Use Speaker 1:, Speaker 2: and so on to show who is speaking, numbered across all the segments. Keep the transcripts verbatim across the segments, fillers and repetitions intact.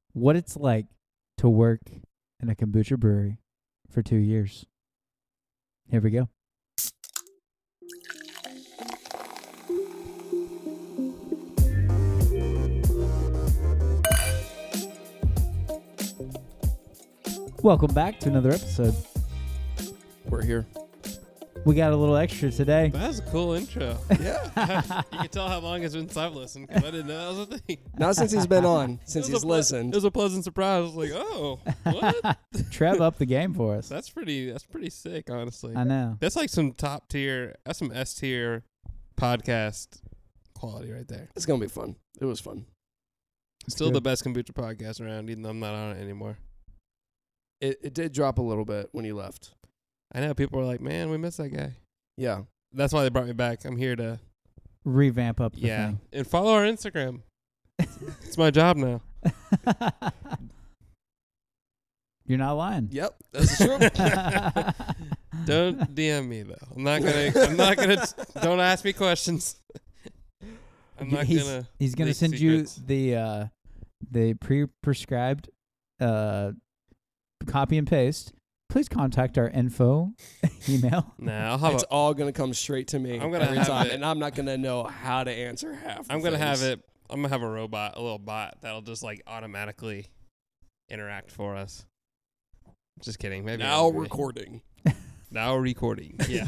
Speaker 1: what it's like to work in a kombucha brewery for two years. Here we go. Welcome back to another episode.
Speaker 2: We're here.
Speaker 1: We got a little extra today.
Speaker 3: That was a cool intro.
Speaker 2: Yeah.
Speaker 3: You can tell how long it's been since I've listened because I didn't know that was a thing.
Speaker 2: Not since he's been on, since
Speaker 3: It was
Speaker 2: he's
Speaker 3: a ple-
Speaker 2: listened.
Speaker 3: It was a pleasant surprise. I was like, oh, what?
Speaker 1: Trev up the game for us.
Speaker 3: That's pretty. That's pretty sick, honestly.
Speaker 1: I know.
Speaker 3: That's like some top tier. That's some S tier podcast quality right there.
Speaker 2: It's going to be fun. It was fun.
Speaker 3: Still
Speaker 1: good.
Speaker 3: the best kombucha podcast around, even though I'm not on it anymore.
Speaker 2: It it did drop a little bit when you left.
Speaker 3: I know people are like, man, we miss that guy.
Speaker 2: Yeah.
Speaker 3: That's why they brought me back. I'm here to
Speaker 1: Revamp up the
Speaker 3: yeah,
Speaker 1: thing.
Speaker 3: and follow our Instagram. It's my job now.
Speaker 1: You're not lying.
Speaker 2: Yep. That's true.
Speaker 3: Don't D M me though. I'm not gonna. I'm not gonna. Don't ask me questions. I'm not
Speaker 1: he's,
Speaker 3: gonna.
Speaker 1: He's gonna
Speaker 3: leak
Speaker 1: send
Speaker 3: secrets.
Speaker 1: you the uh, the pre-prescribed uh, copy and paste. Please contact our info email.
Speaker 3: Nah, I'll have.
Speaker 2: It's
Speaker 3: A,
Speaker 2: all going to come straight to me
Speaker 3: I'm gonna
Speaker 2: every
Speaker 3: have
Speaker 2: time,
Speaker 3: it.
Speaker 2: and I'm not going to know how to answer half the
Speaker 3: I'm gonna
Speaker 2: things.
Speaker 3: have it. I'm gonna have a robot, a little bot that'll just like automatically interact for us. Just kidding. Maybe
Speaker 2: Now
Speaker 3: maybe.
Speaker 2: recording.
Speaker 3: Now recording. Yeah.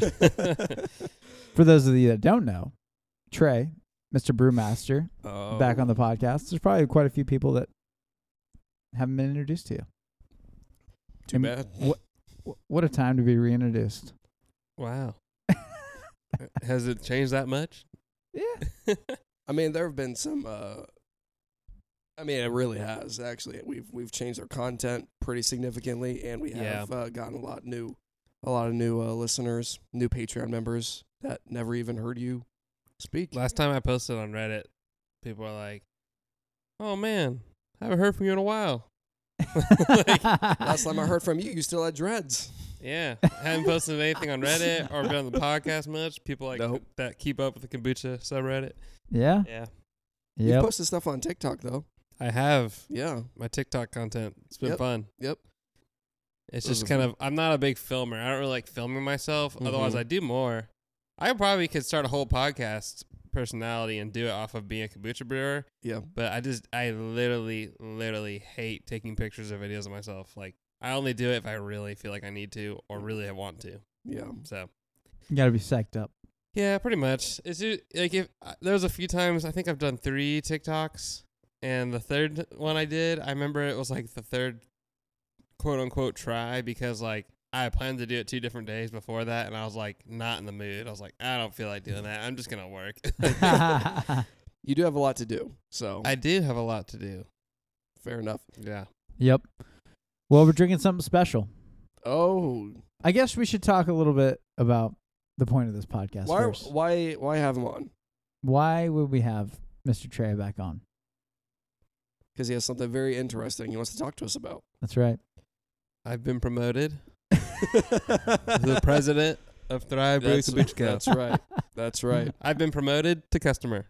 Speaker 1: For those of you that don't know, Trey, Mister Brewmaster,
Speaker 2: Oh.
Speaker 1: back on the podcast. There's probably quite a few people that haven't been introduced to you.
Speaker 2: Too
Speaker 1: And
Speaker 2: bad.
Speaker 1: What, what a time to be reintroduced.
Speaker 3: Wow. Has it changed that much?
Speaker 1: Yeah.
Speaker 2: I mean, there have been some. Uh, I mean, it really has actually. We've we've changed our content pretty significantly, and we have
Speaker 3: Yeah.
Speaker 2: uh, gotten a lot new, a lot of new uh, listeners, new Patreon members that never even heard you speak.
Speaker 3: Last time I posted on Reddit, people were like, "Oh man, I haven't heard from you in a while." Like,
Speaker 2: Last time I heard from you, you still had dreads.
Speaker 3: yeah, I haven't posted anything on Reddit or been on the podcast much. People like
Speaker 2: Nope.
Speaker 3: that keep up with the kombucha subreddit.
Speaker 1: Yeah.
Speaker 3: Yeah,
Speaker 2: You
Speaker 1: Yep.
Speaker 2: posted stuff on TikTok though.
Speaker 3: I have
Speaker 2: Yeah.
Speaker 3: my TikTok content. It's been
Speaker 2: Yep.
Speaker 3: fun.
Speaker 2: Yep.
Speaker 3: It's
Speaker 2: Those
Speaker 3: just
Speaker 2: are
Speaker 3: kind
Speaker 2: fun.
Speaker 3: of. I'm not a big filmer. I don't really like filming myself. Otherwise,
Speaker 2: Mhm.
Speaker 3: I do more. I probably could start a whole podcast personality and do it off of being a kombucha brewer.
Speaker 2: Yeah.
Speaker 3: But I just, I literally, literally hate taking pictures or videos of myself. Like, I only do it if I really feel like I need to or really want to.
Speaker 2: Yeah.
Speaker 3: So,
Speaker 1: You got to be psyched up.
Speaker 3: yeah, pretty much. It's just, like, if uh, there was a few times, I think I've done three TikToks. And the third one I did, I remember it was like the third quote unquote try because, like, I planned to do it two different days before that. And I was, like, not in the mood. I was like, I don't feel like doing that. I'm just going to work.
Speaker 2: You do have a lot to do, so
Speaker 3: I do have a lot to do.
Speaker 2: fair enough.
Speaker 3: Yeah.
Speaker 1: Yep. Well, we're drinking something special.
Speaker 2: Oh,
Speaker 1: I guess we should talk a little bit about the point of this podcast
Speaker 2: why?
Speaker 1: first.
Speaker 2: Why? Why have him on?
Speaker 1: Why would we have Mister Trey back on?
Speaker 2: Because he has something very interesting he wants to talk to us about.
Speaker 1: That's right.
Speaker 3: I've been promoted the president of Thrive Brew
Speaker 2: That's,
Speaker 3: Kombucha Co.
Speaker 2: that's right. That's right.
Speaker 3: I've been promoted to customer.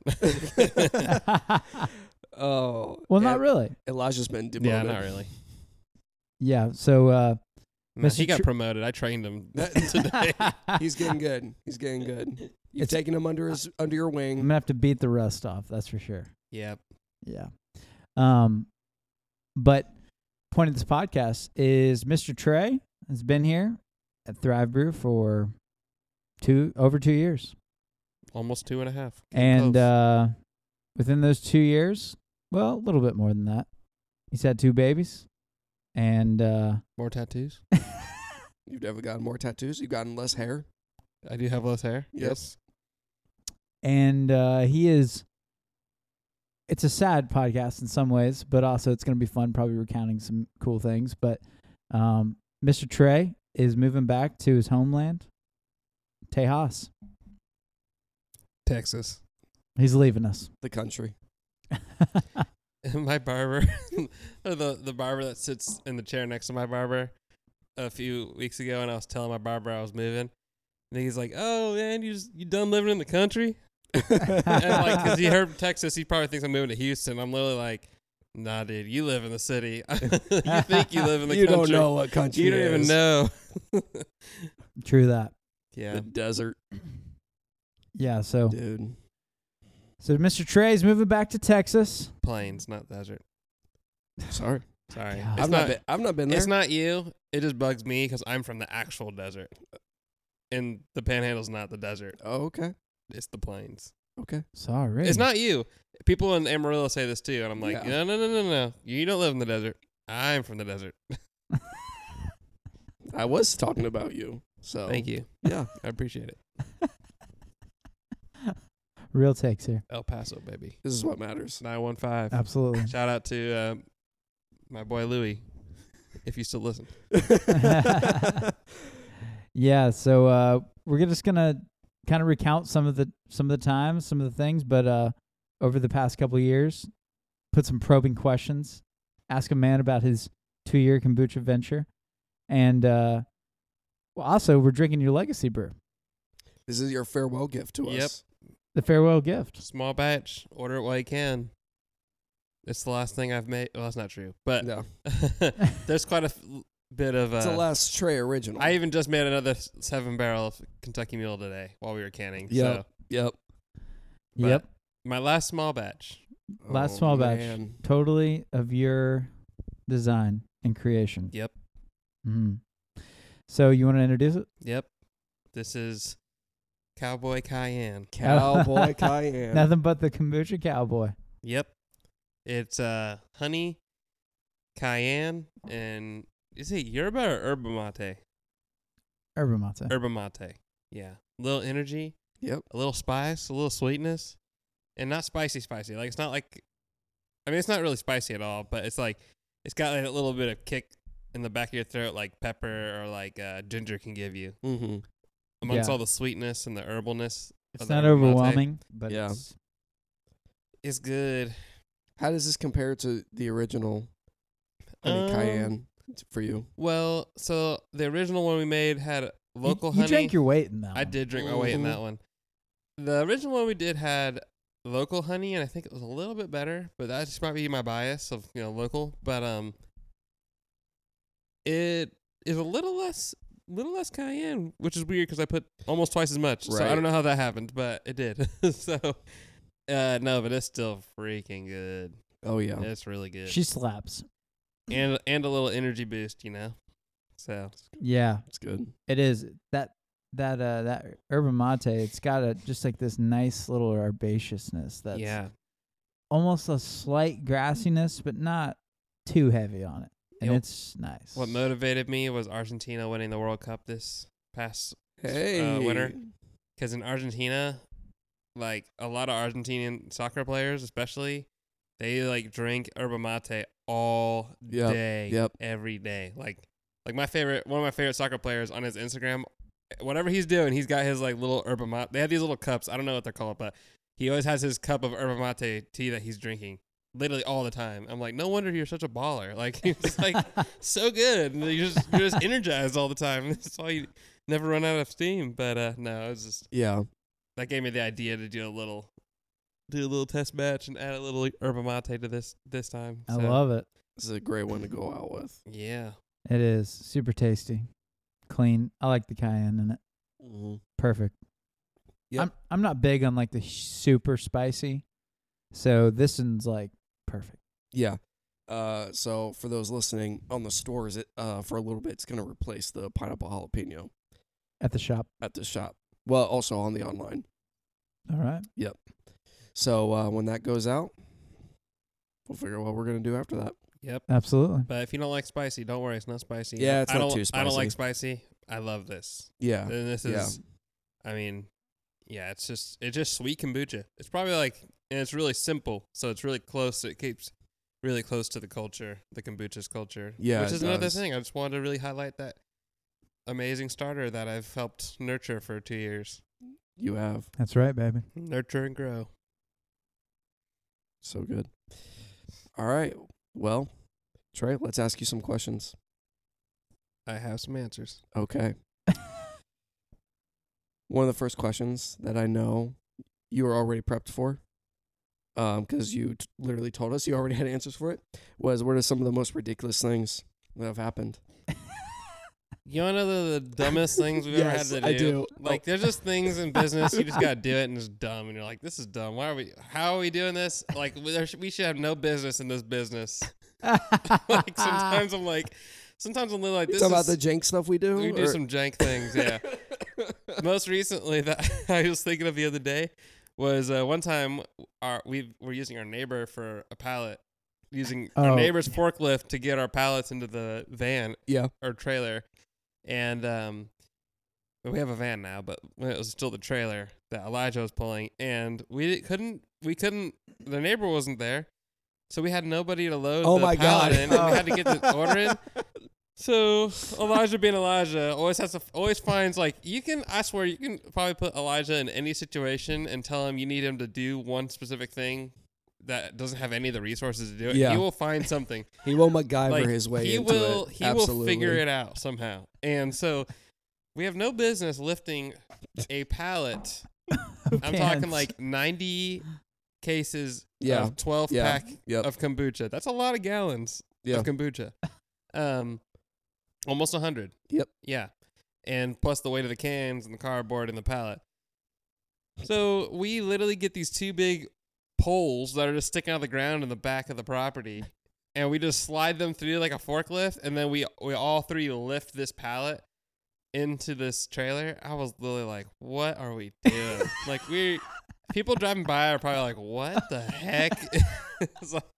Speaker 2: Oh,
Speaker 1: Well, not
Speaker 2: and
Speaker 1: really.
Speaker 2: Elijah's been demoted.
Speaker 3: Yeah, not really.
Speaker 1: Yeah. So, uh,
Speaker 3: No,
Speaker 1: Mister
Speaker 3: he got
Speaker 1: Tr-
Speaker 3: promoted. I trained him today.
Speaker 2: He's getting good. He's getting good. You've
Speaker 1: It's-
Speaker 2: taken him under his under your
Speaker 1: I'm
Speaker 2: wing.
Speaker 1: gonna have to beat the rust off. That's for sure.
Speaker 3: Yep.
Speaker 1: Yeah. Um, but point of this podcast is Mister Trey has been here at Thrive Brew for two over two years,
Speaker 3: Almost two and a half. Getting
Speaker 1: and
Speaker 3: close.
Speaker 1: uh, within those two years, well, a little bit more than that, he's had two babies, and uh,
Speaker 3: More tattoos.
Speaker 2: You've never gotten more tattoos. You've gotten less hair.
Speaker 3: I do have less hair.
Speaker 2: Yep.
Speaker 3: Yes.
Speaker 1: and uh, he is. It's a sad podcast in some ways, but also it's going to be fun, probably recounting some cool things. But um, Mister Trey is moving back to his homeland, Tejas.
Speaker 3: Texas.
Speaker 1: He's leaving us.
Speaker 2: The country.
Speaker 3: My barber, or the the barber that sits in the chair next to my barber, a few weeks ago, and I was telling my barber I was moving, and he's like, "Oh man, you just, you done living in the country?" And like, cause he heard Texas, he probably thinks I'm moving to Houston. I'm literally like, Nah, dude, you live in the city. You think you live in the
Speaker 2: you
Speaker 3: country.
Speaker 2: don't know what country
Speaker 3: You don't
Speaker 2: it
Speaker 3: even
Speaker 2: is.
Speaker 3: know.
Speaker 1: True that.
Speaker 3: Yeah.
Speaker 2: The desert,
Speaker 1: Yeah. So,
Speaker 2: dude.
Speaker 1: so Mister Trey's moving back to Texas.
Speaker 3: Plains, not desert.
Speaker 2: Sorry,
Speaker 3: Sorry.
Speaker 1: God.
Speaker 3: It's
Speaker 2: I've
Speaker 3: not,
Speaker 2: not been. I've not been there.
Speaker 3: it's not you. It just bugs me because I'm from the actual desert. And the Panhandle's not the desert.
Speaker 2: Oh, okay.
Speaker 3: It's the plains.
Speaker 2: Okay.
Speaker 1: Sorry.
Speaker 3: It's not you. People in Amarillo say this too, and I'm like,
Speaker 2: Yeah.
Speaker 3: no, no, no, no, no. You don't live in the desert. I'm from the desert.
Speaker 2: I was talking about you. So
Speaker 3: Thank you.
Speaker 2: Yeah.
Speaker 3: I appreciate it.
Speaker 1: Real takes here.
Speaker 3: El Paso, baby.
Speaker 2: This is what matters.
Speaker 3: nine one five.
Speaker 1: Absolutely.
Speaker 3: Shout out to uh, my boy Louie, if you still listen.
Speaker 1: Yeah. So uh, we're just gonna kind of recount some of the some of the times, some of the things, but uh, over the past couple of years, put some probing questions, ask a man about his two-year kombucha venture, and uh, well, also we're drinking your legacy brew,
Speaker 2: This is your farewell gift to
Speaker 3: Yep.
Speaker 2: us.
Speaker 1: the farewell gift.
Speaker 3: Small batch. Order it while you can. It's the last thing I've made. Well, that's not true. But
Speaker 2: No,
Speaker 3: there's quite a f- bit of...
Speaker 2: it's the
Speaker 3: Uh,
Speaker 2: last Trey original.
Speaker 3: I even just made another s- seven barrel of Kentucky Mule today while we were canning.
Speaker 2: Yep.
Speaker 3: So
Speaker 2: Yep.
Speaker 3: But-
Speaker 1: Yep.
Speaker 3: my last small batch.
Speaker 1: Last
Speaker 2: Oh,
Speaker 1: small batch.
Speaker 2: man.
Speaker 1: Totally of your design and creation.
Speaker 3: Yep.
Speaker 1: Mm-hmm. So you want to introduce it?
Speaker 3: Yep. This is Cowboy Cayenne.
Speaker 2: Cowboy Cayenne.
Speaker 1: Nothing but the kombucha cowboy.
Speaker 3: Yep. It's uh honey, cayenne, and is it yerba or yerba mate?
Speaker 1: Yerba mate.
Speaker 3: Yerba mate. Yeah. A little energy,
Speaker 2: Yep.
Speaker 3: a little spice, a little sweetness, and not spicy spicy. Like it's not like, I mean, it's not really spicy at all, but it's like, it's got like a little bit of kick in the back of your throat like pepper or like uh, ginger can give you.
Speaker 2: Mm-hmm.
Speaker 3: Amongst
Speaker 1: Yeah.
Speaker 3: all the sweetness and the herbalness.
Speaker 1: It's
Speaker 3: of the
Speaker 1: not
Speaker 3: yerba mate,
Speaker 1: overwhelming, but
Speaker 2: Yeah.
Speaker 1: it's
Speaker 3: It's good.
Speaker 2: How does this compare to the original honey
Speaker 3: Um,
Speaker 2: cayenne t- for you?
Speaker 3: Well, so the original one we made had local
Speaker 1: you, you
Speaker 3: honey.
Speaker 1: drank your weight in that.
Speaker 3: I
Speaker 1: one.
Speaker 3: did drink my weight in
Speaker 2: Mhm.
Speaker 3: that one. The original one we did had local honey, and I think it was a little bit better, but that just might be my bias of you know local. But um, it is a little less, little less cayenne, which is weird because I put almost twice as much. So I
Speaker 2: Right.
Speaker 3: don't know how that happened, but it did. so uh, no, but it's still freaking good.
Speaker 2: Oh yeah.
Speaker 3: It's really good,
Speaker 1: She slaps.
Speaker 3: and and a little energy boost, you know. So
Speaker 1: Yeah,
Speaker 2: It's good.
Speaker 1: it is. That that uh that yerba mate. It's got a just like this nice little herbaceousness. That's
Speaker 3: yeah,
Speaker 1: almost a slight grassiness, but not too heavy on it, and
Speaker 3: Yep.
Speaker 1: it's nice.
Speaker 3: what motivated me was Argentina winning the World Cup this past
Speaker 2: Hey.
Speaker 3: winner. Because in Argentina, like a lot of Argentinian soccer players, especially, they like drink yerba mate all
Speaker 2: Yep,
Speaker 3: day,
Speaker 2: yep.
Speaker 3: every day. Like, like my favorite, one of my favorite soccer players on his Instagram, whatever he's doing, he's got his like little yerba mate. They have these little cups. I don't know what they're called, but he always has his cup of yerba mate tea that he's drinking, literally all the time. I'm like, no wonder you're such a baller. Like, it's like so good. And you're just you're just energized all the time. That's why you never run out of steam. But uh, no, it's just.
Speaker 2: Yeah.
Speaker 3: That gave me the idea to do a little, do a little test match and add a little yerba mate to this this time.
Speaker 1: I
Speaker 3: So,
Speaker 1: love it.
Speaker 2: This is a great one to go out with.
Speaker 3: Yeah,
Speaker 1: It is super tasty, clean. I like the cayenne in it.
Speaker 2: Mm-hmm.
Speaker 1: Perfect.
Speaker 2: Yep.
Speaker 1: I'm I'm not big on like the super spicy, so this one's like perfect.
Speaker 2: Yeah. Uh, so for those listening on the stores, it uh for a little bit, it's gonna replace the pineapple jalapeno
Speaker 1: At the shop.
Speaker 2: at the shop. Well, also on the online.
Speaker 1: All right.
Speaker 2: So uh, when that goes out, we'll figure out what we're gonna do after that.
Speaker 3: yep.
Speaker 1: Absolutely.
Speaker 3: But if you don't like spicy, don't worry, it's not spicy.
Speaker 2: Yeah, it's
Speaker 3: I
Speaker 2: not
Speaker 3: don't,
Speaker 2: too
Speaker 3: I don't
Speaker 2: spicy.
Speaker 3: like spicy. I love this.
Speaker 2: Yeah.
Speaker 3: And this
Speaker 2: Yeah.
Speaker 3: is, I mean, yeah, it's just it's just sweet kombucha. It's probably like, and it's really simple, so it's really close. It keeps really close to the culture, the kombucha's culture.
Speaker 2: Yeah,
Speaker 3: which
Speaker 2: it
Speaker 3: is another
Speaker 2: does.
Speaker 3: thing. I just wanted to really highlight that amazing starter that I've helped nurture for two years.
Speaker 2: You have.
Speaker 1: That's right, baby.
Speaker 3: Nurture and grow.
Speaker 2: So good. All right. Well, Trey, let's ask you some questions.
Speaker 3: I have some answers.
Speaker 2: Okay. One of the first questions that I know you were already prepped for. um, because you t- literally told us you already had answers for it, was what are some of the most ridiculous things that have happened?
Speaker 3: You want to know the, the dumbest things we've ever had
Speaker 2: Yes,
Speaker 3: to do?
Speaker 2: I do.
Speaker 3: Like, there's just things in business you just gotta do it, and it's dumb. And you're like, this is dumb. Why are we? How are we doing this? Like, we, there should, we should have no business in this business. Like sometimes I'm like, sometimes I'm a little like,
Speaker 2: You
Speaker 3: this
Speaker 2: talking
Speaker 3: is
Speaker 2: about the jank stuff we do?
Speaker 3: we do
Speaker 2: or-
Speaker 3: some jank things. Yeah. Most recently that I was thinking of the other day was uh, one time our we were using our neighbor for a pallet, using
Speaker 1: Oh.
Speaker 3: our neighbor's forklift to get our pallets into the van
Speaker 2: Yeah.
Speaker 3: or trailer, and um, we have a van now, but it was still the trailer that Elijah was pulling, and we couldn't we couldn't the neighbor wasn't there, so we had nobody to load
Speaker 2: Oh
Speaker 3: the
Speaker 2: my
Speaker 3: pallet
Speaker 2: God.
Speaker 3: in, and we had to get the order in. So Elijah being Elijah always has to always finds like you can I swear you can probably put Elijah in any situation and tell him you need him to do one specific thing that doesn't have any of the resources to do it.
Speaker 2: Yeah.
Speaker 3: He will find something.
Speaker 2: He will MacGyver
Speaker 3: Like,
Speaker 2: his way
Speaker 3: he
Speaker 2: into
Speaker 3: will
Speaker 2: it.
Speaker 3: he
Speaker 2: Absolutely.
Speaker 3: will figure it out somehow. And so we have no business lifting a pallet. I'm talking
Speaker 1: Cans.
Speaker 3: like ninety cases
Speaker 2: Yeah.
Speaker 3: of twelve
Speaker 2: Yeah.
Speaker 3: pack
Speaker 2: Yep.
Speaker 3: of kombucha. That's a lot of gallons
Speaker 2: Yeah.
Speaker 3: of kombucha. Um, almost a hundred.
Speaker 2: Yep.
Speaker 3: Yeah, and plus the weight of the cans and the cardboard and the pallet. So we literally get these two big poles that are just sticking out of the ground in the back of the property, and we just slide them through like a forklift, and then we we all three lift this pallet into this trailer. I was literally like, "What are we doing?" Like we, people driving by are probably like, "What the heck?" It's like,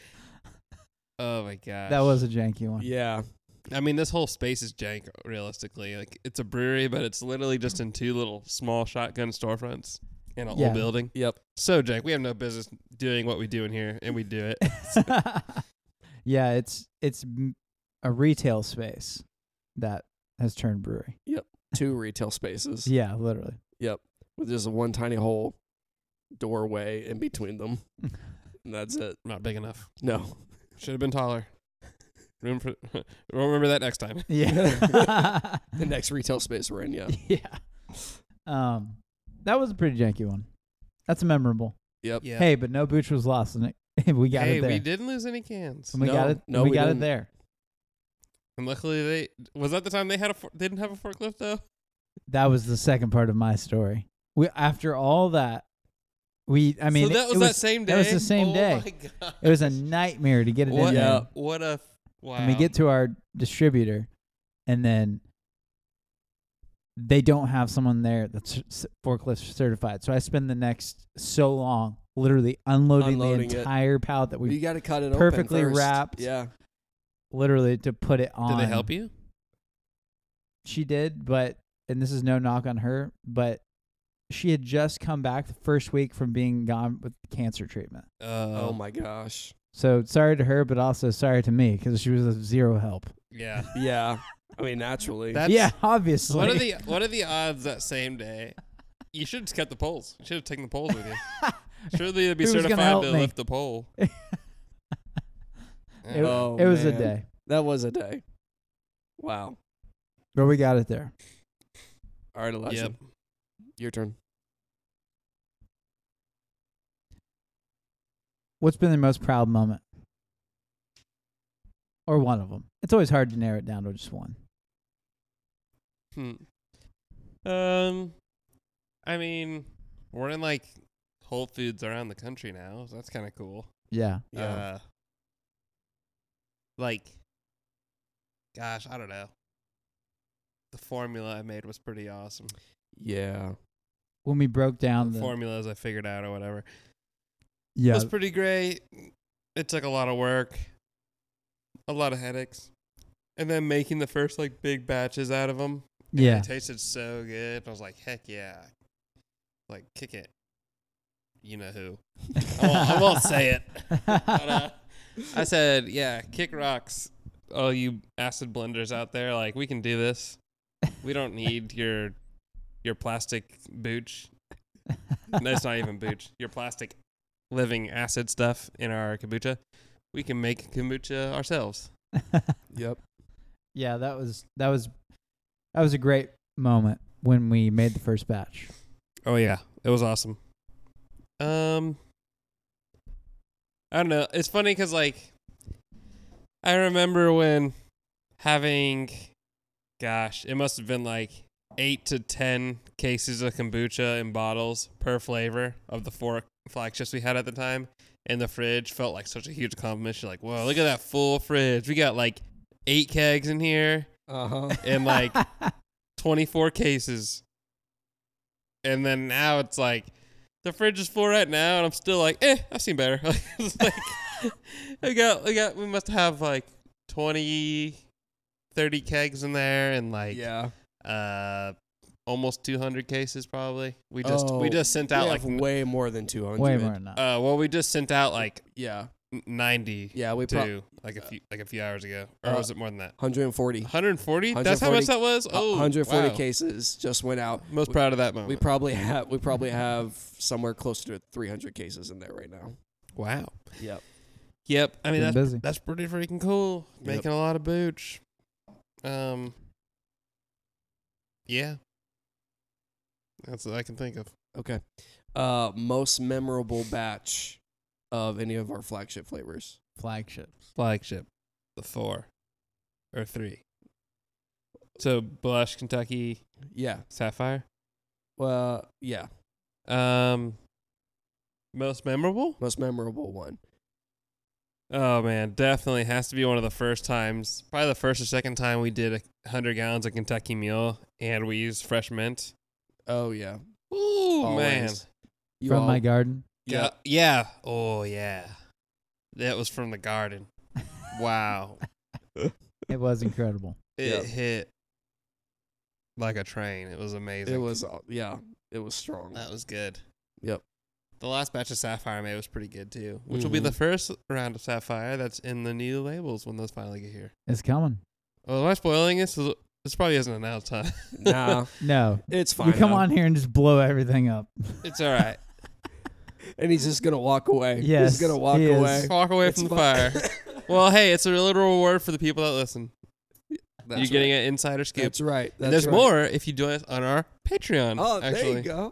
Speaker 3: oh my gosh,
Speaker 1: That was a janky one.
Speaker 2: Yeah.
Speaker 3: I mean, this whole space is jank, realistically. Like, it's a brewery, but it's literally just in two little small shotgun storefronts in a
Speaker 1: Yeah.
Speaker 3: whole building.
Speaker 2: Yep.
Speaker 3: So jank. We have no business doing what we do in here, and we do it.
Speaker 1: Yeah, it's it's m- a retail space that has turned brewery.
Speaker 2: Two retail spaces.
Speaker 1: Yeah, literally.
Speaker 2: Yep. With just one tiny hole doorway in between them. And that's it.
Speaker 3: Not big enough.
Speaker 2: No.
Speaker 3: Should have been taller. Room for. We'll remember that next time.
Speaker 1: Yeah.
Speaker 2: The next retail space we're in, yeah.
Speaker 1: Yeah. Um, that was a pretty janky one. That's memorable.
Speaker 2: Yep.
Speaker 3: Yeah.
Speaker 1: Hey, but no booch was lost, and it, we got
Speaker 3: hey,
Speaker 1: it there.
Speaker 3: we didn't lose any cans.
Speaker 1: And we
Speaker 2: No,
Speaker 1: got it.
Speaker 2: no,
Speaker 1: we,
Speaker 2: we
Speaker 1: got
Speaker 2: didn't.
Speaker 1: it there.
Speaker 3: And luckily, they was that the time they had a for, they didn't have a forklift though.
Speaker 1: That was the second part of my story. We after all that, we. I mean,
Speaker 3: so that
Speaker 1: it,
Speaker 3: was,
Speaker 1: it
Speaker 3: that same day.
Speaker 1: that was the same
Speaker 3: oh
Speaker 1: day.
Speaker 3: My God.
Speaker 1: It was a nightmare to get it
Speaker 3: What?
Speaker 1: in
Speaker 2: Yeah.
Speaker 1: there.
Speaker 3: What a wow.
Speaker 1: And we get to our distributor, and then they don't have someone there that's c- forklift certified. So I spend the next so long literally unloading,
Speaker 2: Unloading
Speaker 1: the
Speaker 2: it.
Speaker 1: entire pallet that
Speaker 2: You
Speaker 1: we
Speaker 2: got to cut it
Speaker 1: perfectly
Speaker 2: open first.
Speaker 1: wrapped.
Speaker 2: Yeah.
Speaker 1: literally to put it on.
Speaker 3: Did they help you?
Speaker 1: She did, but and this is no knock on her, but she had just come back the first week from being gone with cancer treatment.
Speaker 3: Uh,
Speaker 2: Oh my gosh.
Speaker 1: So sorry to her, but also sorry to me because she was of zero help.
Speaker 3: Yeah.
Speaker 2: Yeah. I mean, naturally.
Speaker 3: That's,
Speaker 1: yeah, obviously.
Speaker 3: What are the what are the odds that same day? You should have just cut the poles. You should have taken the poles with you. Surely they'd be
Speaker 1: Who's gonna
Speaker 3: certified
Speaker 1: help
Speaker 3: to
Speaker 1: me?
Speaker 3: lift the pole.
Speaker 1: It,
Speaker 3: Yeah.
Speaker 2: Oh,
Speaker 1: it was a
Speaker 2: man.
Speaker 1: day,
Speaker 2: That was a day. Wow.
Speaker 1: but we got it there.
Speaker 2: All right, Elijah.
Speaker 3: Yep.
Speaker 2: Your turn.
Speaker 1: What's been the most proud moment? Or one of them. It's always hard to narrow it down to just one.
Speaker 3: Hmm. Um, I mean, we're in like Whole Foods around the country now, so that's kind of cool.
Speaker 1: Yeah.
Speaker 2: Yeah.
Speaker 3: Uh, like, gosh, I don't know. The formula I made was pretty awesome.
Speaker 2: Yeah.
Speaker 1: When we broke down
Speaker 3: The
Speaker 1: the
Speaker 3: formulas I figured out or whatever. It
Speaker 1: yeah,
Speaker 3: was pretty great. It took a lot of work, a lot of headaches, and then making the first like big batches out of them.
Speaker 1: yeah.
Speaker 3: It tasted so good. I was like, heck yeah. Like, kick it. You know who. I won't, I won't say it. But, uh, I said, yeah, kick rocks. Oh, you acid blenders out there. Like, we can do this. We don't need your your plastic booch. No, it's not even booch. Your plastic living acid stuff in our kombucha. We can make kombucha ourselves.
Speaker 2: Yep.
Speaker 1: Yeah, that was that was that was a great moment when we made the first batch.
Speaker 3: Oh, yeah. It was awesome. Um, I don't know. It's funny because, like, I remember when having, gosh, it must have been like eight to ten cases of kombucha in bottles per flavor of the four flagships we had at the time in the fridge. Felt like such a huge accomplishment. You're like, whoa, look at that full fridge. We got like eight kegs in here
Speaker 2: Uh-huh.
Speaker 3: and like twenty-four cases. And then now it's like, the fridge is full right now, and I'm still like, eh, I've seen better. It's like, we got, we got, we must have like twenty, thirty kegs in there, and like,
Speaker 2: Yeah.
Speaker 3: uh, almost two hundred cases probably. We just, we
Speaker 2: Oh,
Speaker 3: just sent
Speaker 2: We
Speaker 3: out
Speaker 2: have
Speaker 3: like,
Speaker 2: way more than two hundred.
Speaker 1: Way more than that.
Speaker 3: uh, well, we just sent out like
Speaker 2: Yeah.
Speaker 3: ninety
Speaker 2: Yeah, we
Speaker 3: to
Speaker 2: probably
Speaker 3: like a few, like a few hours ago, or
Speaker 2: Uh,
Speaker 3: was it more than that?
Speaker 2: one hundred forty.
Speaker 3: one hundred forty. That's how much that was. Oh,
Speaker 2: one hundred forty
Speaker 3: wow.
Speaker 2: cases just went out.
Speaker 3: Most
Speaker 2: we,
Speaker 3: proud of that moment.
Speaker 2: We probably have we probably have somewhere close to three hundred cases in there right now.
Speaker 3: wow.
Speaker 2: Yep.
Speaker 3: Yep. I mean,
Speaker 1: Been
Speaker 3: that's
Speaker 1: busy.
Speaker 3: that's pretty freaking cool.
Speaker 2: Yep.
Speaker 3: Making a lot of booch. Um. Yeah. That's what I can think of.
Speaker 2: Okay. Uh, most memorable batch of any of our flagship flavors.
Speaker 1: Flagships.
Speaker 3: Flagship, the four, or three. So Blush, Kentucky,
Speaker 2: Yeah.
Speaker 3: Sapphire.
Speaker 2: Well, yeah.
Speaker 3: Um. Most memorable?
Speaker 2: Most memorable one.
Speaker 3: Oh man, definitely has to be one of the first times, probably the first or second time we did a hundred gallons of Kentucky Mule, and we used fresh mint.
Speaker 2: Oh yeah.
Speaker 3: Ooh man,
Speaker 2: Always. You
Speaker 1: From
Speaker 2: all-
Speaker 1: my garden.
Speaker 2: Yeah.
Speaker 3: Go- yeah. Oh yeah, that was from the garden. Wow,
Speaker 1: It was incredible.
Speaker 3: it
Speaker 2: Yep.
Speaker 3: hit like a train. It was amazing.
Speaker 2: It was uh, yeah. It was strong.
Speaker 3: That was good.
Speaker 2: Yep.
Speaker 3: The last batch of Sapphire I made was pretty good too, which will be
Speaker 2: Mhm.
Speaker 3: the first round of Sapphire that's in the new labels when those finally get here.
Speaker 1: It's coming.
Speaker 3: Oh, am I spoiling this? This probably isn't announced, huh?
Speaker 2: Nah,
Speaker 1: No.
Speaker 2: it's fine.
Speaker 1: You come
Speaker 2: now.
Speaker 1: on here and just blow everything up.
Speaker 3: It's all right.
Speaker 2: and he's just gonna walk away.
Speaker 1: Yes,
Speaker 2: he's gonna walk
Speaker 1: he is.
Speaker 2: away.
Speaker 3: Walk away
Speaker 2: It's
Speaker 3: from the
Speaker 2: fine.
Speaker 3: fire. Well, hey, it's a little reward for the people that listen.
Speaker 2: That's
Speaker 3: You're getting
Speaker 2: right.
Speaker 3: an insider scoop.
Speaker 2: That's right. That's
Speaker 3: and there's
Speaker 2: right.
Speaker 3: more if you join us on our Patreon.
Speaker 2: Oh,
Speaker 3: actually.
Speaker 2: there you go.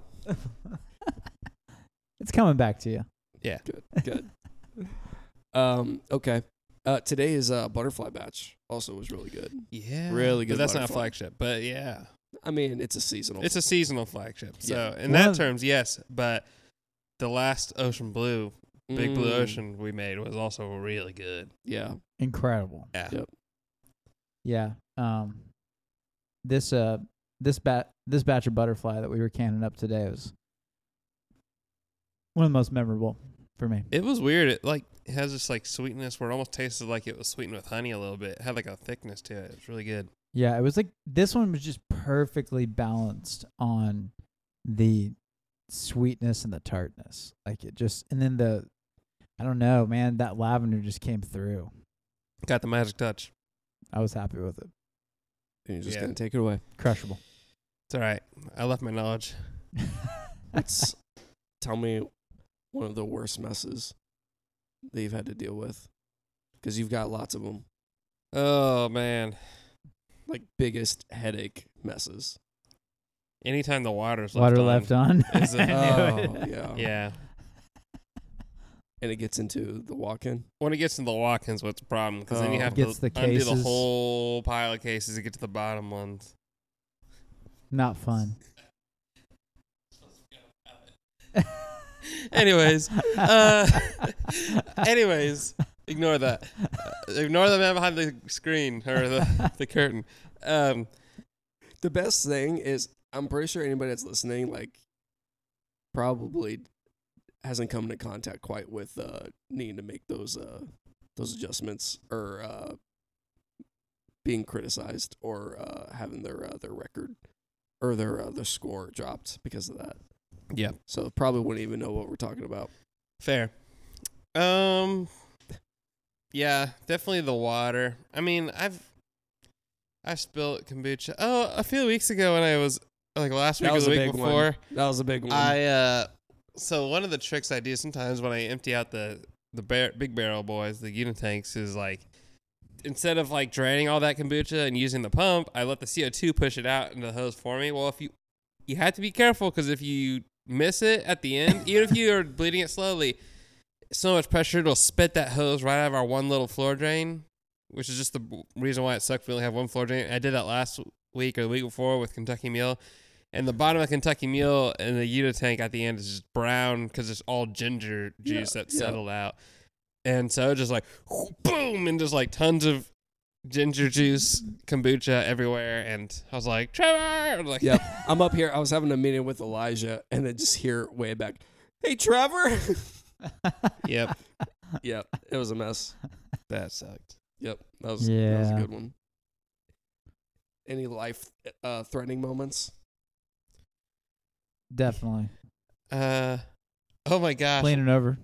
Speaker 1: It's coming back to you.
Speaker 3: Yeah.
Speaker 2: Good. Good. um. Okay. Uh. Today is uh butterfly batch. Also was really good.
Speaker 3: Yeah.
Speaker 2: Really good
Speaker 3: But that's not a
Speaker 2: butterfly.
Speaker 3: flagship. But yeah.
Speaker 2: I mean, it's a seasonal.
Speaker 3: It's a seasonal flagship. So
Speaker 2: Yeah.
Speaker 3: in
Speaker 1: One
Speaker 3: that
Speaker 1: of-
Speaker 3: terms, yes. But the last Ocean Blue, Big Blue
Speaker 2: Mm,
Speaker 3: Ocean we made was also really good.
Speaker 2: Yeah.
Speaker 1: Incredible.
Speaker 3: Yeah.
Speaker 2: Yep.
Speaker 1: Yeah. Um this uh this bat this batch of butterfly that we were canning up today was one of the most memorable for me.
Speaker 3: It was weird. It like it has this like sweetness where it almost tasted like it was sweetened with honey a little bit. It had like a thickness to it. It's really good.
Speaker 1: Yeah, it was like this one was just perfectly balanced on the sweetness and the tartness. Like it just and then the I don't know, man, that lavender just came through.
Speaker 3: Got the magic touch.
Speaker 1: I was happy with it.
Speaker 2: And you're just
Speaker 3: Yeah.
Speaker 2: gonna take it away.
Speaker 1: Crushable.
Speaker 3: It's all right. I left my knowledge.
Speaker 2: Let's tell me one of the worst messes that you've had to deal with, because you've got lots of them.
Speaker 3: Oh man.
Speaker 2: Like biggest headache messes.
Speaker 3: Anytime the water's left
Speaker 1: Water
Speaker 3: on,
Speaker 1: left on.
Speaker 3: Is it-
Speaker 1: I knew
Speaker 2: Oh
Speaker 1: it.
Speaker 2: yeah.
Speaker 3: Yeah.
Speaker 2: And it gets into the walk-in.
Speaker 3: When it gets into the walk-ins, what's the problem? Because then you
Speaker 2: Oh.
Speaker 3: have
Speaker 1: Gets
Speaker 3: to
Speaker 1: the
Speaker 3: undo the
Speaker 1: cases.
Speaker 3: whole pile of cases to get to the bottom ones.
Speaker 1: Not fun.
Speaker 3: Anyways, uh, anyways, ignore that. Uh, ignore the man behind the screen or the, the curtain. Um,
Speaker 2: The best thing is, I'm pretty sure anybody that's listening, like, probably hasn't come into contact quite with uh, needing to make those uh, those adjustments or uh, being criticized or uh, having their uh, their record or their uh, their score dropped because of that.
Speaker 3: yeah,
Speaker 2: So probably wouldn't even know what we're talking about.
Speaker 3: fair. Um, yeah, definitely the water. I mean, I've I spilled kombucha. Oh, a few weeks ago when I was like last week
Speaker 2: That
Speaker 3: or
Speaker 2: was
Speaker 3: the
Speaker 2: a
Speaker 3: week
Speaker 2: big one.
Speaker 3: before.
Speaker 2: That was a big one.
Speaker 3: I uh, so one of the tricks I do sometimes when I empty out the the bar- big barrel boys, the unitanks, is like instead of like draining all that kombucha and using the pump, I let the C O two push it out into the hose for me. Well, if you you have to be careful because if you miss it at the end, even if you are bleeding it slowly, so much pressure it'll spit that hose right out of our one little floor drain, which is just the b- reason why it sucked. We only have one floor drain. I did that last week or the week before with Kentucky Mule, and the bottom of Kentucky Mule and the Uta tank at the end is just brown because it's all ginger juice
Speaker 2: Yeah,
Speaker 3: that
Speaker 2: yeah.
Speaker 3: settled out, and so just like boom and just like tons of ginger juice kombucha everywhere, and I was like, Trevor, I'm like,
Speaker 2: Yep. I'm up here. I was having a meeting with Elijah, and then just hear way back, "Hey, Trevor."
Speaker 3: yep,
Speaker 2: Yep. It was a mess.
Speaker 3: that sucked.
Speaker 2: Yep. That was, that was a
Speaker 1: Yeah.
Speaker 2: good one. Any life uh, threatening moments?
Speaker 1: Definitely.
Speaker 3: Uh, oh my gosh,
Speaker 1: Leaning over.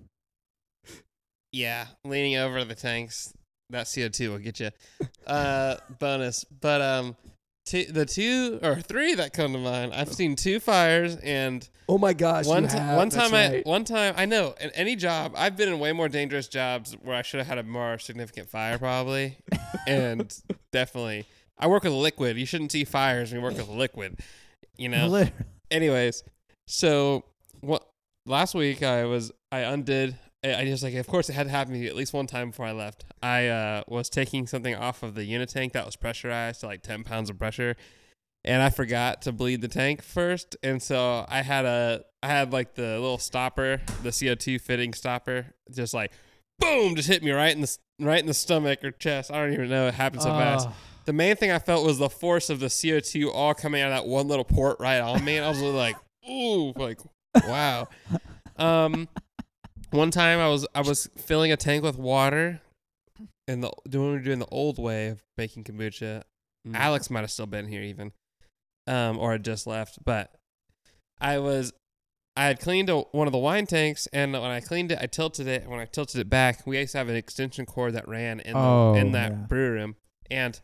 Speaker 3: yeah, leaning over the tanks. That C O two will get you. Uh, bonus, but um, two, the two or three that come to mind. I've seen two fires, and
Speaker 2: Oh my gosh.
Speaker 3: one
Speaker 2: you
Speaker 3: ti-
Speaker 2: have.
Speaker 3: one
Speaker 2: That's
Speaker 3: time I
Speaker 2: right.
Speaker 3: one time I know in any job I've been in way more dangerous jobs where I should have had a more significant fire probably, and definitely I work with liquid. You shouldn't see fires when you work with liquid, you know.
Speaker 1: Literally.
Speaker 3: Anyways, so what? Last week I was I undid. I I just like of course it had to happen to me at least one time before I left. I uh, was taking something off of the unit tank that was pressurized to like ten pounds of pressure, and I forgot to bleed the tank first, and so I had a I had like the little stopper, the C O two fitting stopper, just like boom, just hit me right in the s- right in the stomach or chest. I don't even know. It happened so fast.
Speaker 1: Oh,
Speaker 3: The main thing I felt was the force of the C O two all coming out of that one little port right on me, and I was like, ooh, like wow. Um, one time I was I was filling a tank with water, and the doing we were doing the old way of making kombucha.
Speaker 2: Mm.
Speaker 3: Alex might have still been here even, um, or had just left. But I was, I had cleaned a, one of the wine tanks, and when I cleaned it, I tilted it. And when I tilted it back, we used to have an extension cord that ran in the,
Speaker 1: Oh,
Speaker 3: in that
Speaker 1: yeah.
Speaker 3: brew room, and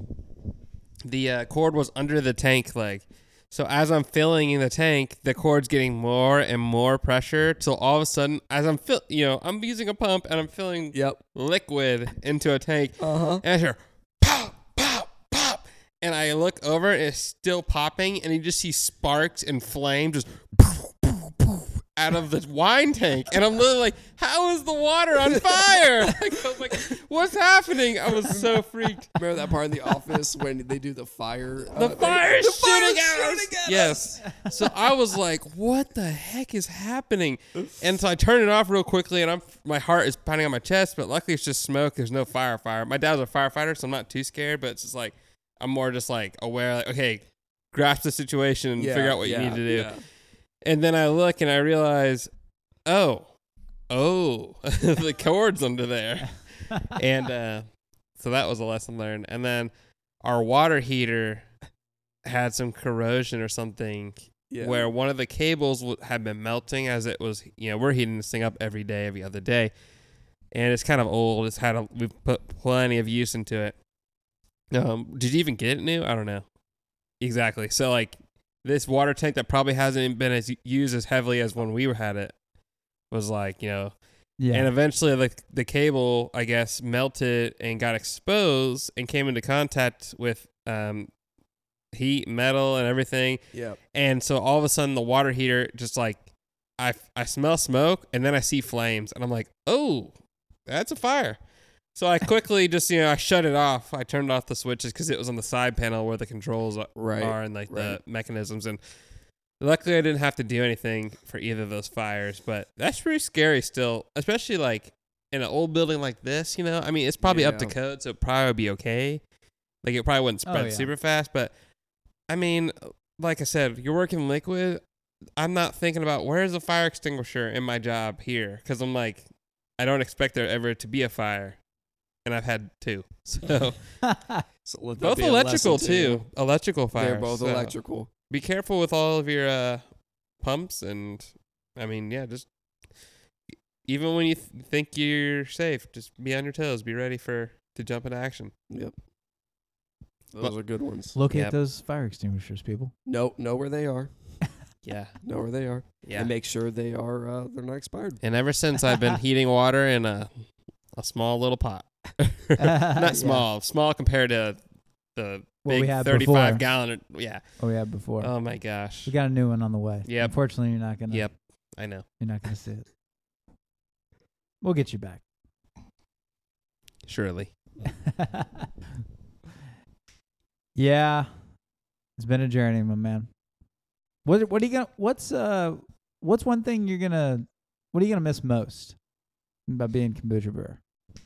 Speaker 3: the uh, cord was under the tank leg. So as I'm filling in the tank, the cord's getting more and more pressure till all of a sudden, as I'm fill, you know, I'm using a pump and I'm filling
Speaker 2: Yep.
Speaker 3: liquid into a tank,
Speaker 2: Uh huh.
Speaker 3: and I hear pop, pop, pop, and I look over and it's still popping, and you just see sparks and flame just poof, poof, poof, out of the wine tank, and I'm literally like, "How is the water on fire?" Like, I was like, "What's happening?" I was so freaked.
Speaker 2: Remember that part in the office when they do the fire?
Speaker 3: The
Speaker 2: uh,
Speaker 3: fire is
Speaker 2: the fire's
Speaker 3: shooting at us.
Speaker 2: shooting at
Speaker 3: Yes. So I was like, "What the heck is happening?" And so I turned it off real quickly, and I'm my heart is pounding on my chest. But luckily, it's just smoke. There's no fire. Fire. My dad's a firefighter, so I'm not too scared. But it's just like I'm more just like aware. Like, okay, grasp the situation and
Speaker 2: Yeah,
Speaker 3: figure out what
Speaker 2: yeah,
Speaker 3: you need to do.
Speaker 2: yeah.
Speaker 3: And then I look and I realize, oh, oh, the cord's under there. And uh, so that was a lesson learned. And then our water heater had some corrosion or something
Speaker 2: Yeah.
Speaker 3: where one of the cables w- had been melting as it was, you know, we're heating this thing up every day, every other day. And it's kind of old. It's had a, we've put plenty of use into it. Um, did you even get it new? I don't know. Exactly. So like this water tank that probably hasn't been as used as heavily as when we were had it was like, you know,
Speaker 1: yeah.
Speaker 3: and eventually the the cable, I guess, melted and got exposed and came into contact with um heat, metal, and everything.
Speaker 2: Yep.
Speaker 3: And so all of a sudden the water heater just like I I smell smoke and then I see flames and I'm like, "Oh, that's a fire." So I quickly just, you know, I shut it off. I turned off the switches because it was on the side panel where the controls a-
Speaker 2: Right,
Speaker 3: are and like
Speaker 2: right.
Speaker 3: the mechanisms. And luckily I didn't have to do anything for either of those fires. But that's pretty scary still, especially like in an old building like this, you know? I mean, it's probably up to
Speaker 2: Yeah.
Speaker 3: code, so it probably would be okay. Like it probably wouldn't
Speaker 1: Oh,
Speaker 3: spread
Speaker 1: yeah.
Speaker 3: super fast. But I mean, like I said, you're working liquid. I'm not thinking about where's the fire extinguisher in my job here because I'm like, I don't expect there ever to be a fire. And I've had two. So
Speaker 2: So let that
Speaker 3: both
Speaker 2: be a
Speaker 3: electrical
Speaker 2: lesson to you.
Speaker 3: too. Electrical fires.
Speaker 2: They're both
Speaker 3: so
Speaker 2: electrical.
Speaker 3: Be careful with all of your uh, pumps and I mean, yeah, just even when you th- think you're safe, just be on your toes. Be ready for to jump into action.
Speaker 2: Yep. Those
Speaker 3: But-
Speaker 2: are good ones.
Speaker 1: Look
Speaker 3: Yep.
Speaker 1: at those fire extinguishers, people.
Speaker 2: Know know where they are.
Speaker 3: Yeah.
Speaker 2: Know where they are.
Speaker 3: Yeah.
Speaker 2: And make sure they are uh, they're not expired.
Speaker 3: And ever since I've been heating water in a a small little pot.
Speaker 1: Yeah.
Speaker 3: Not small, small compared to the
Speaker 1: What we
Speaker 3: big
Speaker 1: had
Speaker 3: thirty-five
Speaker 1: before.
Speaker 3: gallon. Yeah.
Speaker 1: Oh, yeah, before.
Speaker 3: Oh my gosh.
Speaker 1: We got a new one on the way.
Speaker 3: Yep.
Speaker 1: Unfortunately, you're not gonna.
Speaker 3: Yep. I know.
Speaker 1: You're not gonna see it. We'll get you back.
Speaker 3: Surely.
Speaker 1: Yeah, it's been a journey, my man. What what are you gonna? What's uh? What's one thing you're gonna? What are you gonna miss most about being kombucha brewer?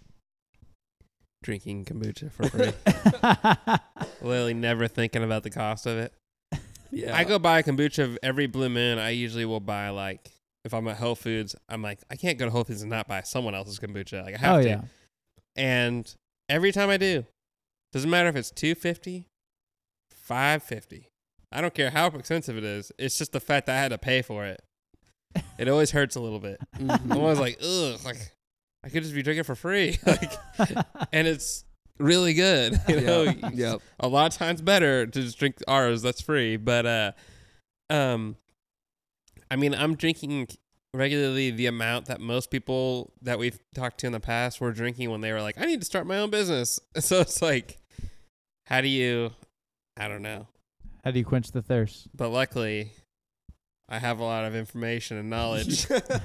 Speaker 3: Drinking kombucha for free. Literally never thinking about the cost of it.
Speaker 2: Yeah.
Speaker 3: I go buy kombucha every blue moon. I usually will buy like if I'm at Whole Foods, I'm like I can't go to Whole Foods and not buy someone else's kombucha. Like I have
Speaker 1: Oh
Speaker 3: to.
Speaker 1: yeah.
Speaker 3: And every time I do, doesn't matter if it's two fifty, five fifty. I don't care how expensive it is. It's just the fact that I had to pay for it. It always hurts a little bit.
Speaker 2: Mhm.
Speaker 3: I'm always like, ugh, like I could just be drinking for free. Like, and it's really good. You know,
Speaker 2: Yeah. Yep.
Speaker 3: a lot of times better to just drink ours that's free. But uh, um, I mean, I'm drinking regularly the amount that most people that we've talked to in the past were drinking when they were like, I need to start my own business. So it's like, how do you? I don't know.
Speaker 1: How do you quench the thirst?
Speaker 3: But luckily, I have a lot of information and knowledge.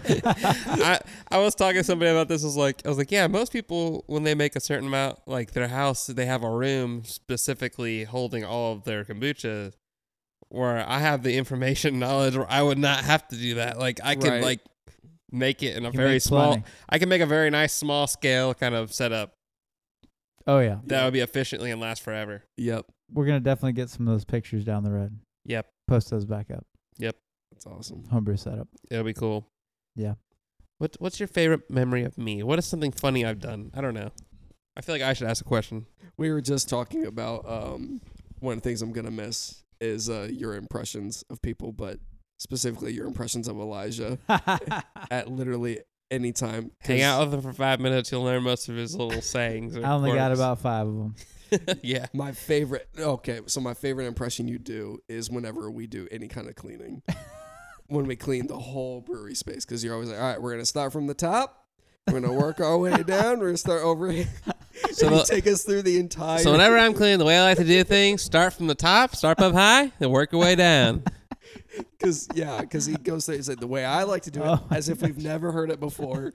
Speaker 3: I I was talking to somebody about this. I was like, I was like, yeah, most people when they make a certain amount, like their house, they have a room specifically holding all of their kombucha. Where I have the information and knowledge, where I would not have to do that. Like I could
Speaker 2: Right.
Speaker 3: like make it in a
Speaker 1: You can
Speaker 3: very
Speaker 1: make
Speaker 3: small.
Speaker 1: plenty.
Speaker 3: I can make a very nice small scale kind of setup
Speaker 1: Oh yeah.
Speaker 3: that would be efficiently and last forever.
Speaker 2: Yep.
Speaker 1: We're gonna definitely get some of those pictures down the road.
Speaker 3: Yep,
Speaker 1: Post those back up.
Speaker 2: That's awesome.
Speaker 1: Homebrew setup.
Speaker 3: it'll be cool.
Speaker 1: Yeah.
Speaker 3: What What's your favorite memory of me? What is something funny I've done? I don't know. I feel like I should ask a question.
Speaker 2: We were just talking about um, one of the things I'm gonna miss is uh, your impressions of people, but specifically your impressions of Elijah at literally any time.
Speaker 3: Hang out with him for five minutes. You'll learn most of his little sayings. Or
Speaker 1: I only got
Speaker 3: quirks.
Speaker 1: about five of them.
Speaker 3: Yeah.
Speaker 2: My favorite. Okay, so my favorite impression you do is whenever we do any kind of cleaning. When we clean the whole brewery space, because you're always like, all right, we're gonna start from the top. We're gonna work our way down. We're gonna start over here.
Speaker 3: So
Speaker 2: So you
Speaker 3: the-
Speaker 2: take us through the entire.
Speaker 3: So whenever I'm cleaning, the way I like to do things, start from the top, start up high, and work your way down.
Speaker 2: Because yeah, because he goes there. He's like, the way I like to do it,
Speaker 1: Oh.
Speaker 2: as if we've never heard it before.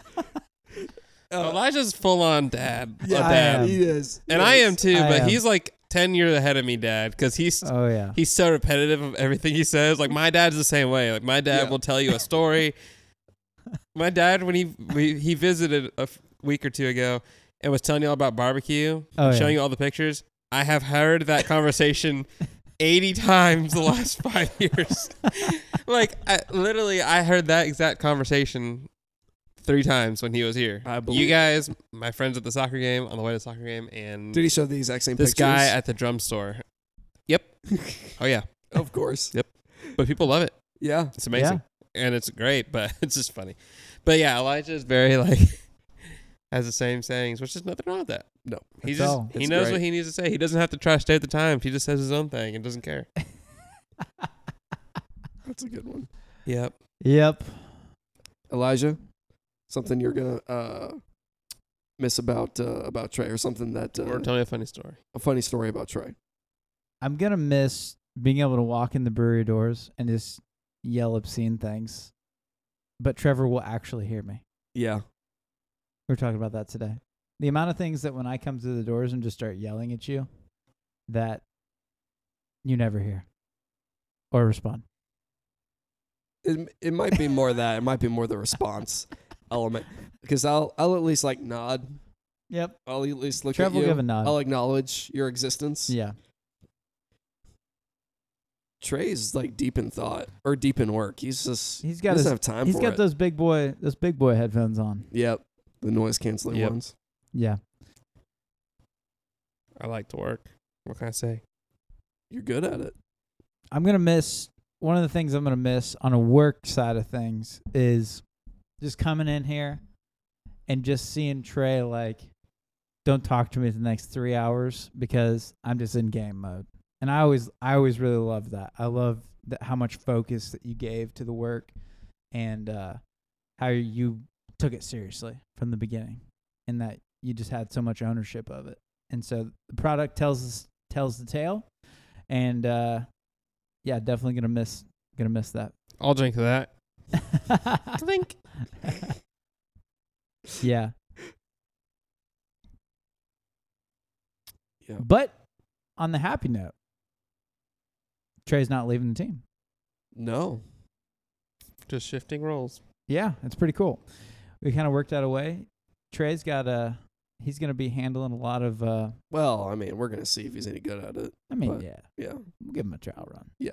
Speaker 2: Uh,
Speaker 3: Elijah's full on dad. a
Speaker 2: yeah,
Speaker 1: I
Speaker 3: dad.
Speaker 1: am.
Speaker 2: he is,
Speaker 3: And
Speaker 2: He
Speaker 3: I
Speaker 2: is.
Speaker 3: am too,
Speaker 1: I
Speaker 3: but
Speaker 1: am.
Speaker 3: he's like ten years ahead of me, dad, because he's
Speaker 1: Oh yeah.
Speaker 3: he's so repetitive of everything he says. Like my dad's the same way. Like my dad
Speaker 2: Yeah.
Speaker 3: will tell you a story. My dad, when he we, he visited a f- week or two ago and was telling you all about barbecue,
Speaker 1: Oh,
Speaker 3: and
Speaker 1: yeah.
Speaker 3: showing you all the pictures, I have heard that conversation eighty times the last five years. Like I, literally, I heard that exact conversation three times when he was here.
Speaker 2: I believe
Speaker 3: You guys, my friends at the soccer game, on the way to the soccer game, and
Speaker 2: Did he show the exact same
Speaker 3: this
Speaker 2: pictures?
Speaker 3: guy at the drum store. Yep. Oh yeah.
Speaker 2: Of course.
Speaker 3: But people love it.
Speaker 2: Yeah.
Speaker 3: It's amazing. And it's great, but it's just funny. But yeah, Elijah is very like has the same sayings, which is nothing wrong with that.
Speaker 2: No.
Speaker 3: He
Speaker 1: That's
Speaker 3: just
Speaker 1: all.
Speaker 3: he
Speaker 2: It's
Speaker 3: knows
Speaker 2: great.
Speaker 3: what he needs to say. He doesn't have to try to stay at the times. He just says his own thing and doesn't care.
Speaker 2: That's a good one.
Speaker 3: Yep.
Speaker 1: Yep.
Speaker 2: Elijah, something you're gonna uh, miss about uh, about Trey, or something that uh,
Speaker 3: Or tell me a funny story.
Speaker 2: a funny story about Trey.
Speaker 1: I'm gonna miss being able to walk in the brewery doors and just yell obscene things. But Trevor will actually hear me.
Speaker 2: Yeah.
Speaker 1: We were talking about that today. The amount of things that when I come through the doors and just start yelling at you that you never hear or respond.
Speaker 2: It it might be more that. It might be more the response element, because I'll I'll at least like nod.
Speaker 1: Yep.
Speaker 2: I'll at least look
Speaker 1: Trev
Speaker 2: at
Speaker 1: will
Speaker 2: you.
Speaker 1: give a nod.
Speaker 2: I'll acknowledge your existence.
Speaker 1: Yeah.
Speaker 2: Trey's like deep in thought or deep in work. He's just
Speaker 1: He's
Speaker 2: he
Speaker 1: got
Speaker 2: doesn't
Speaker 1: his,
Speaker 2: have time
Speaker 1: he's
Speaker 2: for
Speaker 1: got
Speaker 2: it.
Speaker 1: those big boy those big boy headphones on.
Speaker 2: Yep, the noise canceling
Speaker 3: Yep.
Speaker 2: ones.
Speaker 1: Yeah.
Speaker 3: I like to work. What can I say?
Speaker 2: You're good at it.
Speaker 1: I'm gonna miss one of the things I'm gonna miss on a work side of things is just coming in here and just seeing Trey like, don't talk to me the next three hours because I'm just in game mode. And I always I always really love that. I love that how much focus that you gave to the work and uh, how you took it seriously from the beginning, and that you just had so much ownership of it. And so the product tells us, tells the tale, and uh, yeah, definitely gonna miss gonna miss that.
Speaker 3: I'll drink to that. Clink.
Speaker 1: Yeah.
Speaker 2: Yeah.
Speaker 1: But on the happy note, Trey's not leaving the team.
Speaker 2: No.
Speaker 3: Just shifting roles.
Speaker 1: Yeah, it's pretty cool. We kind of worked out a way. Trey's got a. He's going to be handling a lot of. Uh,
Speaker 2: Well, I mean, we're gonna see if he's any good at it.
Speaker 1: I mean,
Speaker 2: But-
Speaker 1: yeah,
Speaker 2: Yeah.
Speaker 1: we'll give him a trial run.
Speaker 2: Yeah.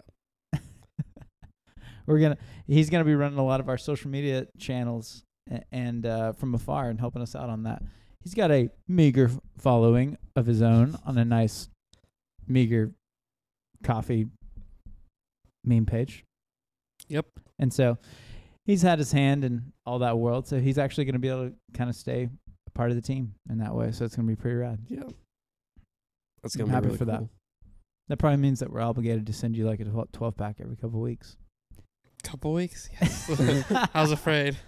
Speaker 1: We're gonna. He's gonna be running a lot of our social media channels a- and uh, from afar and helping us out on that. He's got a meager f- following of his own on a nice, meager, coffee meme page.
Speaker 3: Yep.
Speaker 1: And so, he's had his hand in all that world. So he's actually gonna be able to kind of stay a part of the team in that way. So it's gonna be pretty rad.
Speaker 2: Yeah. That's
Speaker 1: I'm
Speaker 2: gonna be
Speaker 1: happy
Speaker 2: really
Speaker 1: for that.
Speaker 2: cool.
Speaker 1: That probably means that we're obligated to send you like a twelve pack every couple of weeks.
Speaker 3: Couple weeks. Yes. I was afraid.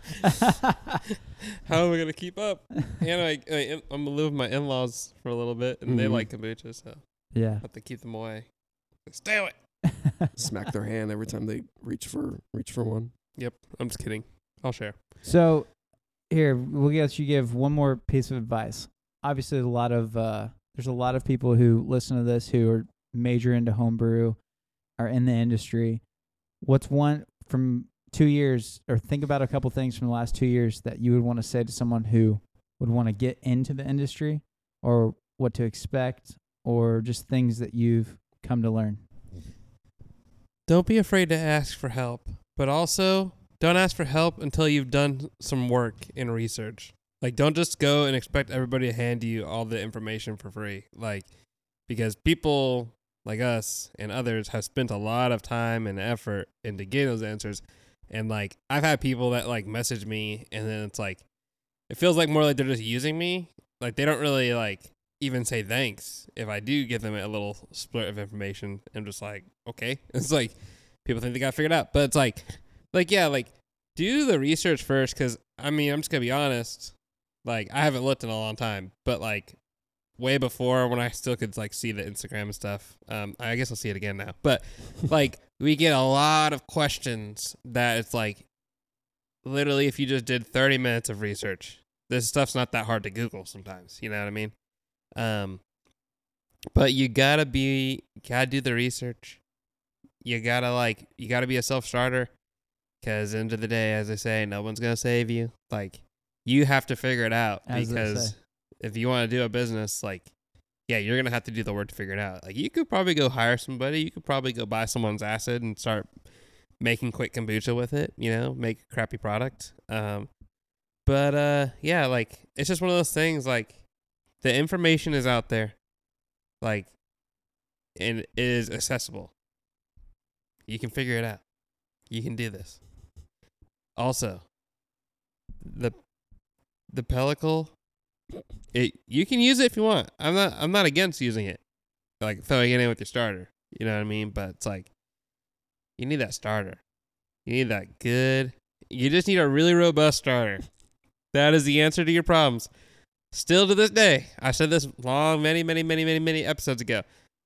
Speaker 3: How am I gonna keep up? And I, I I'm gonna live with my in-laws for a little bit, and they
Speaker 2: Mhm.
Speaker 3: like kombucha, so
Speaker 1: Yeah.
Speaker 3: I have to keep them away. Stay away.
Speaker 2: Smack their hand every time they reach for reach for one.
Speaker 3: Yep. I'm just kidding. I'll share.
Speaker 1: So here we'll get you give one more piece of advice. Obviously, a lot of uh, there's a lot of people who listen to this who are major into homebrew, are in the industry. What's one from two years, or think about a couple things from the last two years that you would want to say to someone who would want to get into the industry, or what to expect, or just things that you've come to learn?
Speaker 3: Don't be afraid to ask for help, but also don't ask for help until you've done some work in research. Like, don't just go and expect everybody to hand you all the information for free. Like, because people like us and others have spent a lot of time and effort into getting those answers. And like, I've had people that like message me, and then it's like, it feels like more like they're just using me. Like, they don't really like even say thanks if I do give them a little split of information. I'm just like, okay. It's like, people think they got it figured out, but it's like, like, yeah, like, do the research first. Cause I mean, I'm just gonna be honest. Like, I haven't looked in a long time, but like way before when I still could like see the Instagram and stuff. Um, I guess I'll see it again now, but like, we get a lot of questions that it's like, literally, if you just did thirty minutes of research, this stuff's not that hard to Google sometimes. You know what I mean? Um, but you gotta be, gotta do the research. You gotta like, you gotta be a self-starter, because end of the day, as I say, no one's gonna save you. Like, you have to figure it out,
Speaker 1: As they
Speaker 3: because
Speaker 1: say.
Speaker 3: if you want to do a business, like, yeah, you're gonna have to do the work to figure it out. Like, you could probably go hire somebody. You could probably go buy someone's acid and start making quick kombucha with it. You know, make a crappy product. Um, but uh, yeah, like, it's just one of those things. Like, the information is out there, like, and it is accessible. You can figure it out. You can do this. Also, the the pellicle, it you can use it if you want. I'm not I'm not against using it, like throwing it in with your starter. You know what I mean? But it's like, you need that starter. You need that good. You just need a really robust starter. That is the answer to your problems. Still to this day, I said this long, many, many, many, many, many episodes ago.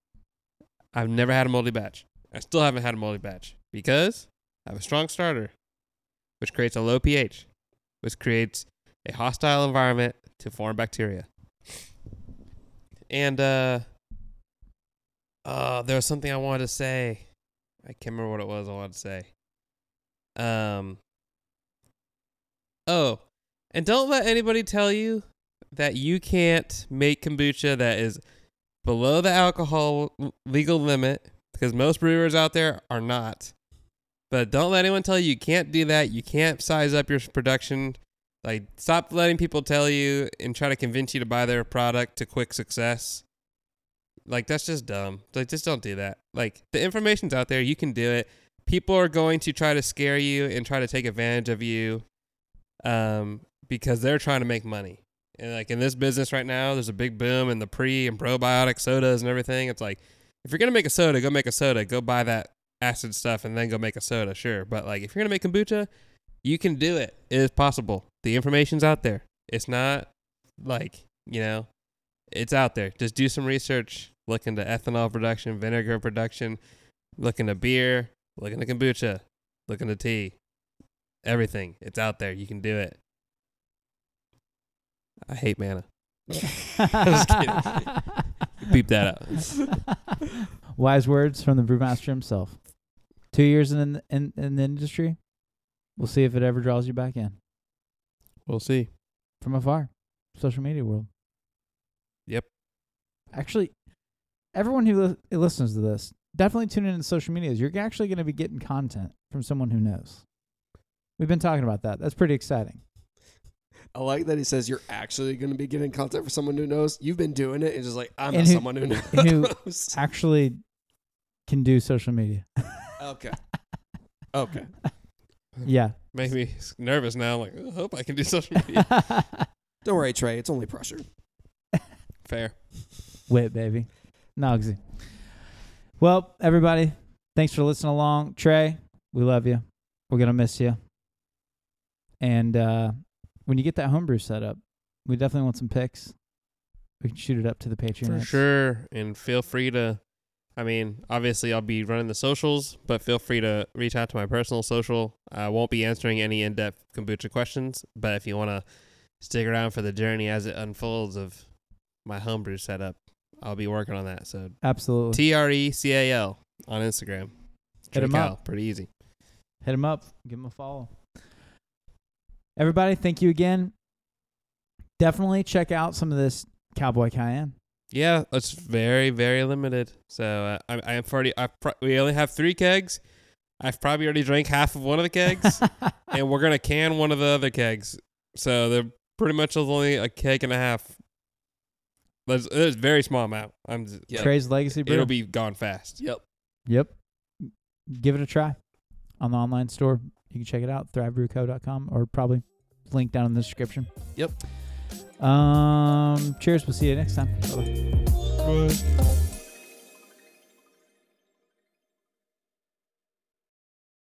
Speaker 3: I've never had a moldy batch. I still haven't had a moldy batch because I have a strong starter, which creates a low pH, which creates a hostile environment to foreign bacteria. And uh, uh, there was something I wanted to say. I can't remember what it was I wanted to say. Um. Oh, and don't let anybody tell you that you can't make kombucha that is below the alcohol legal limit, because most brewers out there are not. But don't let anyone tell you you can't do that. You can't size up your production. Like, stop letting people tell you and try to convince you to buy their product to quick success. Like, that's just dumb. Like, just don't do that. Like, the information's out there. You can do it. People are going to try to scare you and try to take advantage of you, um, because they're trying to make money. And like, in this business right now, there's a big boom in the pre and probiotic sodas and everything. It's like, if you're going to make a soda, go make a soda. Go buy that acid stuff and then go make a soda, sure. But like, if you're going to make kombucha, you can do it. It is possible. The information's out there. It's not like, you know, it's out there. Just do some research. Look into ethanol production, vinegar production, look into beer, look into kombucha, look into tea. Everything. It's out there. You can do it. I hate manna. Just kidding. Beep that out.
Speaker 1: Wise words from the brewmaster himself. Two years in, in in the industry. We'll see if it ever draws you back in.
Speaker 3: We'll see.
Speaker 1: From afar. Social media world.
Speaker 3: Yep.
Speaker 1: Actually, everyone who li- listens to this, definitely tune in to social medias. You're actually going to be getting content from someone who knows. We've been talking about that. That's pretty exciting.
Speaker 2: I like that he says you're actually going to be getting content for someone who knows. You've been doing it. It's just like, I'm
Speaker 1: And
Speaker 2: not
Speaker 1: who-
Speaker 2: someone who
Speaker 1: who
Speaker 2: knows.
Speaker 1: Actually can do social media.
Speaker 2: Okay. Okay.
Speaker 1: Yeah.
Speaker 3: Make me nervous now. Like, I hope I can do social media.
Speaker 2: Don't worry, Trey. It's only pressure.
Speaker 3: Fair.
Speaker 1: Wit, baby. Nogsy. Well, everybody, thanks for listening along. Trey, we love you. We're going to miss you. And uh, when you get that homebrew set up, we definitely want some pics. We can shoot it up to the Patreon.
Speaker 3: For sure. And feel free to, I mean, obviously I'll be running the socials, but feel free to reach out to my personal social. I won't be answering any in-depth kombucha questions, but if you want to stick around for the journey as it unfolds of my homebrew setup, I'll be working on that. So
Speaker 1: Absolutely.
Speaker 3: T R E C A L on Instagram.
Speaker 1: Hit 'em
Speaker 3: Trey
Speaker 1: up.
Speaker 3: Cal, pretty easy.
Speaker 1: Hit him up. Give him a follow. Everybody, thank you again. Definitely check out some of this Cowboy Cayenne.
Speaker 3: Yeah, it's very, very limited. So uh, I, I am already. I pro- we only have three kegs. I've probably already drank half of one of the kegs, and we're gonna can one of the other kegs. So they're pretty much only a keg and a half. It's, it's a very small amount. I'm. Just,
Speaker 2: Yep.
Speaker 1: Trey's Legacy Brew.
Speaker 3: It'll be gone fast.
Speaker 2: Yep.
Speaker 1: Yep. Give it a try on the online store. You can check it out, thrive brew co dot com, or probably link down in the description.
Speaker 2: Yep.
Speaker 1: Um. Cheers. We'll see you next time. Bye-bye.
Speaker 3: Bye.